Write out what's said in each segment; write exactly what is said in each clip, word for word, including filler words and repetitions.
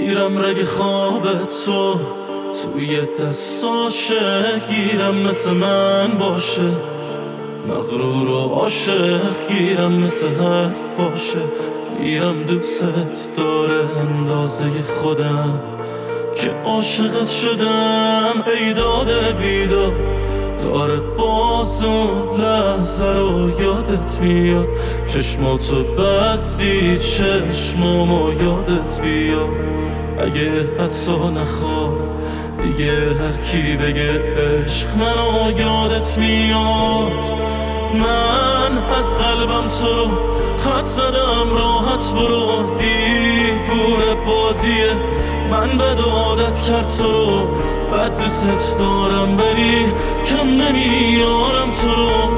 میرم رگ خوابت تو توی دستاشه، گیرم مثل من باشه، مغرور و عاشق گیرم مثل حرفاشه. گیرم دوست داره اندازه خودم که عاشقت شدم. ای داده بیداد داره باز اون لحظه رو یادت میاد. چشماتو بستی چشمامو یادت بیاد. اگه حتی نخوای دیگه هر کی بگه عشق منو یادت میاد. من از قلبم تو رو خط زدم، راحت برو، دیوونه بازیه. من بد عادت کرد تو رو، بد دوست دارم ولی کم نمیارم تو رو.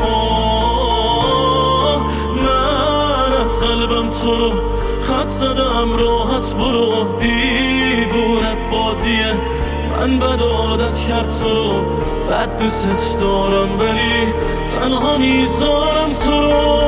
من از قلبم تو رو خط زدم، راحت برو، دیوونه بازیه. من بد عادت کرد تو رو، بد دوست دارم ولی تنها میذارم تو رو.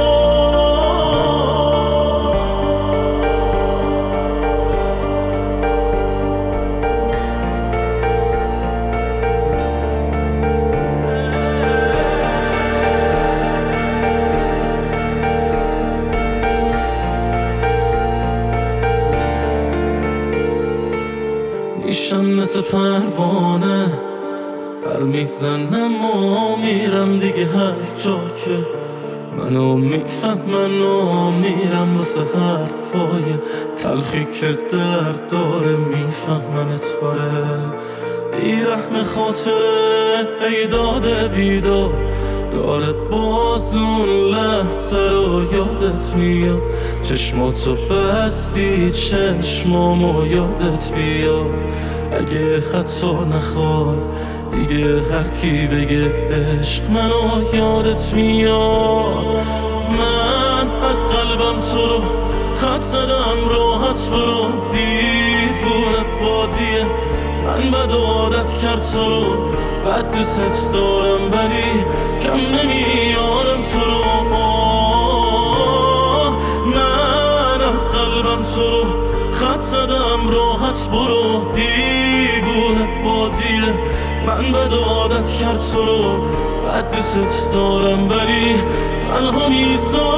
میشم مثل پروانه پر میزنم و میرم دیگه هر جا که منو میفهمن و میرم واسه حرفای تلخی که درد داره. میفهمن اتاره بیرحم خاطره، ای داده بیداد داره باز اون لحظه رو یادت میاد. چشماتو بستی چشمامو یادت بیاد. اگه حتی نخوای دیگه هر کی بگه عشق منو یادت میاد. من از قلبم تو رو خط زدم، راحت برو، دیوونه بازیه. من بد عادت کرد تو رو، بد دوست دارم ولی کم نمیارم تو رو. من از قلبم تو رو خط زدم، راحت برو، دیوونه بازیه. من بد عادت کرد تو رو، بد دوست دارم ولی تنها میذارم